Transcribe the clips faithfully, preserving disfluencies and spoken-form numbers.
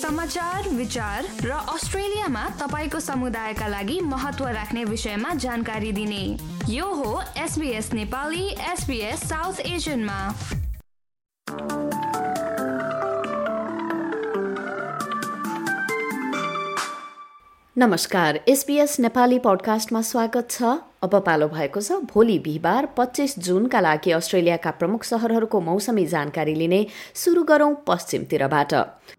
समाचार, विचार र अस्ट्रेलियामा तपाईको समुदायका लागि महत्त्व राख्ने विषयमा जानकारी दिने यो हो एसबीएस नेपाली एसबीएस साउथ एशियनमा। नमस्कार, एसबीएस नेपाली पडकास्टमा स्वागत छ। अब पालो भएको छ भोलि बिहिबार पच्चीस जुनका लागि अस्ट्रेलियाका प्रमुख शहरहरूको मौसमी जानकारी लिने। सुरु गरौं पश्चिमतिरबाट।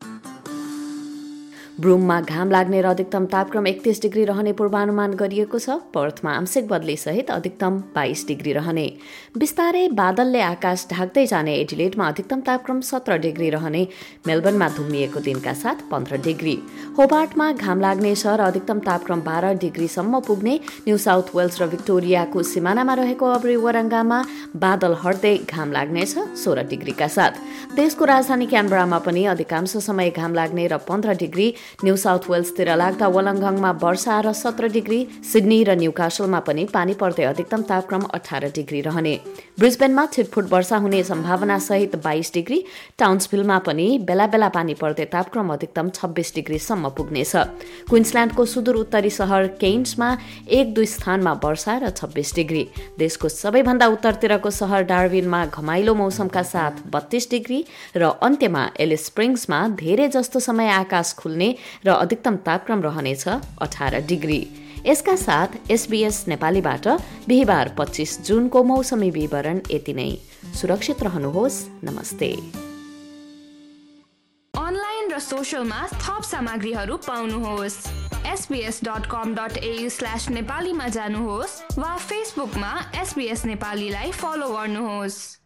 ब्रुममा घाम लाग्ने र अधिकतम तापक्रम एकतीस डिग्री रहने पूर्वानुमान गरिएको छ। पर्थमा आंशिक बदली सहित अधिकतम बाइस डिग्री रहने। बिस्तारै बादलले आकाश ढाक्दै जाने एडिलेडमा अधिकतम तापक्रम सत्र डिग्री रहने। मेलबर्नमा धुम्मिएको दिनका साथ पन्ध्र डिग्री। होबार्टमा घाम लाग्नेछ र अधिकतम तापक्रम बाह्र डिग्रीसम्म पुग्ने। न्यू साउथ वेल्स र भिक्टोरियाको सिमानामा रहेको अब्री वरङ्गामा बादल हट्दै घाम लाग्नेछ सोह्र डिग्रीका साथ। देशको राजधानी क्यानबरामा पनि अधिकांश समय घाम लाग्ने र पन्ध्र डिग्री। न्यू साउथ वेल्सतिर लाग्दा वलङ्गङमा वर्षा र सत्र डिग्री। सिडनी र न्यूकासलमा पनि पानी पर्दै अधिकतम तापक्रम अठार डिग्री रहने। ब्रिस्बेनमा छिटफुट वर्षा हुने सम्भावना सहित बाइस डिग्री। टाउन्सभिलमा पनि बेला बेला पानी पर्दै तापक्रम अधिकतम छब्बीस डिग्रीसम्म पुग्नेछ। क्विन्सल्यान्डको सुदूर उत्तरी शहर केन्समा एक दुई स्थानमा वर्षा र छब्बीस डिग्री। देशको सबैभन्दा उत्तरतिरको शहर डार्विनमा घमाइलो मौसमका साथ बत्तीस डिग्री र अन्त्यमा एलिस स्प्रिङ्ग्समा धेरै जस्तो समय आकाश खुल्ने र अधिकतम तापक्रम रहनेछ अठार डिग्री। यसका साथ एसबीएस नेपालीबाट बिहिबार पच्चीस जुनको मौसमी विवरण यति नै। सुरक्षित रहनुहोस्। नमस्ते। अनलाइन र सोशलमा थप सामग्रीहरू पाउनुहोस्। SBS dot com dot AU slash नेपालीमा जानुहोस् वा फेसबुकमा एसबीएस नेपालीलाई फलो गर्नुहोस्।